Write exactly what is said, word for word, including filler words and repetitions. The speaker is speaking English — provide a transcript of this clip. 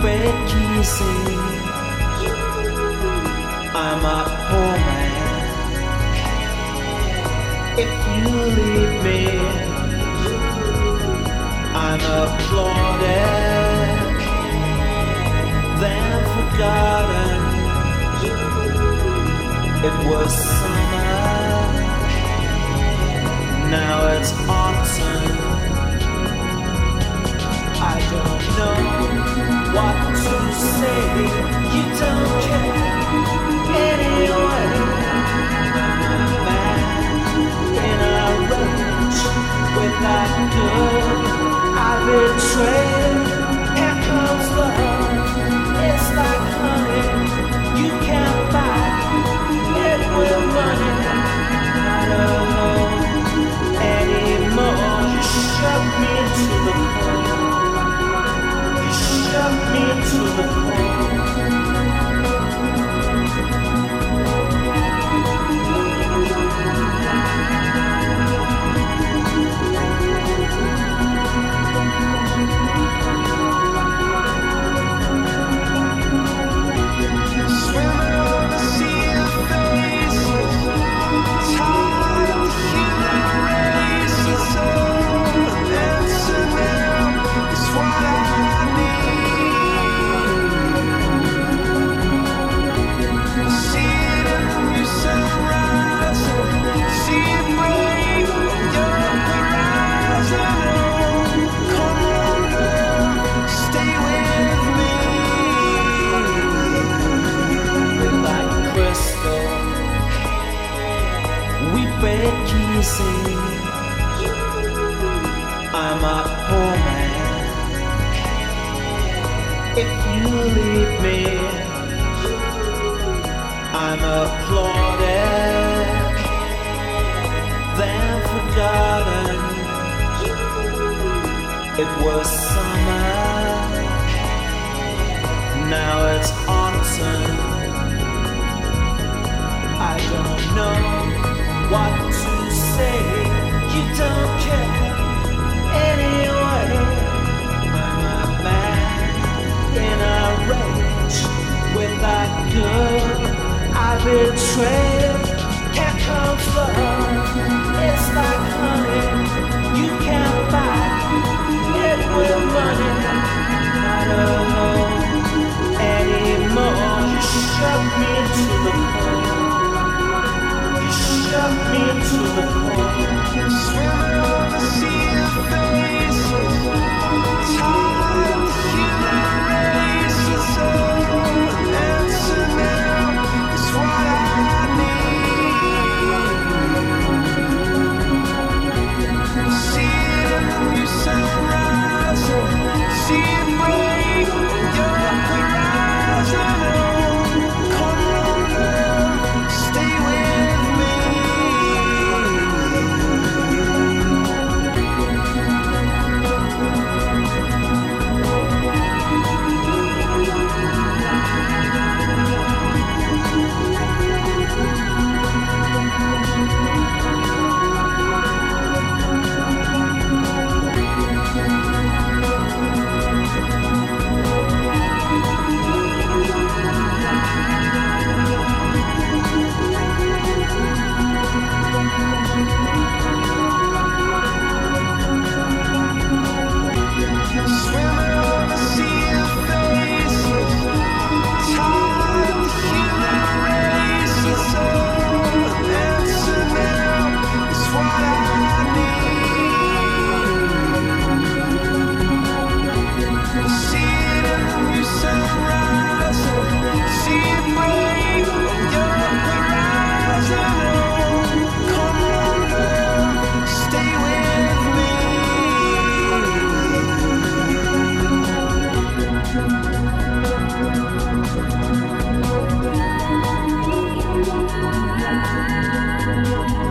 break easy. I'm a poor man. If you leave me, I'm applauded, then forgotten. It was summer, now it's autumn. I don't know what to say. You don't care anyway. I'm a man in a rage with that girl I betrayed. Here comes love. It's like honey you can't buy it with money. Not alone anymore. You shut me into the cold. Shut me to the core. Swimming on the sea of faces, tired of the human race. It's all an answer now. It's what I break easy. I'm a poor man. If you leave me, I'm applauded, then forgotten. It was summer, now it's autumn. I don't know what to say. You don't care anyway. I'm a man in a rage with that girl I betrayed. Here comes love. It's like honey you can't buy it with money. Not alone anymore. You shut me into the cold. Shut me to the core. Swimming on the sea of faces, tired of the human race. It's all an answer now. It's what I need. See it in the new sunrise. See it break your horizon. Come on, love, stay with me. Thank you.